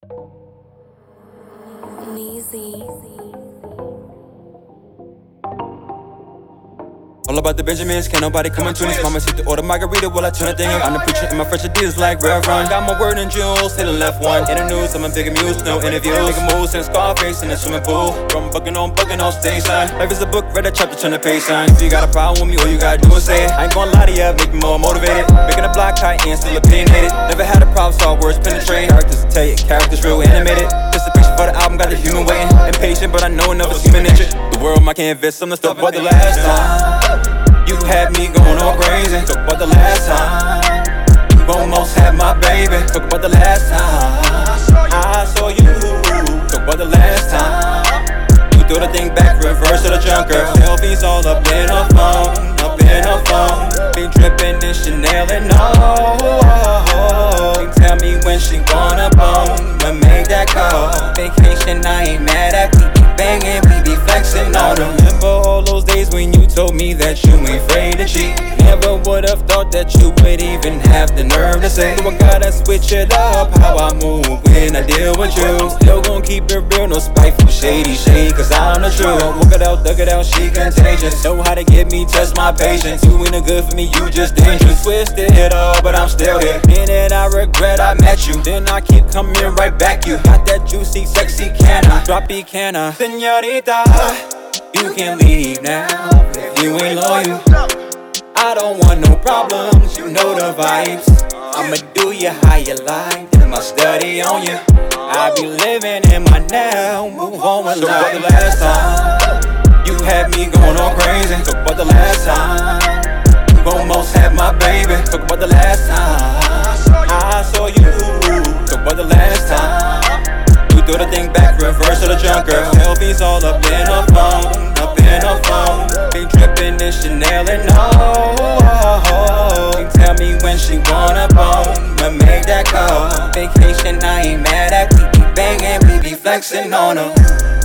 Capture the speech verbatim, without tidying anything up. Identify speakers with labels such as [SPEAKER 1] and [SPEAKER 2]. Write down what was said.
[SPEAKER 1] Easy.
[SPEAKER 2] All about the Benjamins, can't nobody come and tune this. Mama said to order margarita while I turn the thing up. I'm the preacher in my fresh Adidas like Rev Run. Got my word in jewels, hit the left one. In the news, I'm a big muse, no interviews. Making moves in Scarface in the swimming pool. From bucking on, bucking on stage sign. Life is a book, read a chapter, turn the page sign. If you got a problem with me, all you gotta do is say it. I ain't gonna lie to ya, make me more motivated. Making a block high and still opinionated. Never had a problem, saw words penetrate. Characters tell you, characters real animated. Just a picture for the album, got the human waiting. Impatient, but I know enough is human nature. The world, my canvas, I'm the stuff about the last time. You had me going all crazy. Talk about the last time. You almost had my baby. Talk about the last time I saw you. Talk about the last time you threw the thing back, reverse to the junk girl. Selfies all up in her phone, up in her phone. Be dripping in Chanel and all. Tell me when she gonna bone, when make that call. Vacation, I ain't mad at. We be banging, we be flexing on them. Remember all those days when you told me that you ain't afraid to cheat. Never would've thought that you would even have the nerve to say, so I gotta switch it up, how I move when I deal with you. Still gon' keep it real, no spiteful shady shade, cause I'm the truth. Walk it out, dug it out, she contagious. Know how to get me, test my patience. You ain't no good for me, you just dangerous. Twisted it all, but I'm still here. Minute I regret I met you, then I keep coming right back you. Got that juicy, sexy canna, droppy canna. Señorita, you can leave now if you ain't loyal. I don't want no problems, you know the vibes. I'ma do you how you like, then my study on you. I be living in my now, move on with life. Talk about the last time you had me going all crazy. Talk about the last time you almost had my baby. Talk about the last time I saw you. Talk about the last time you threw the thing back, reverse to the junk girl. Selfies all up in her phone, up in her phone. Be dripping in Chanel and all. Tell me when she wanna bone, when make that call. Vacation, I ain't mad at. We be banging, we be flexing on her.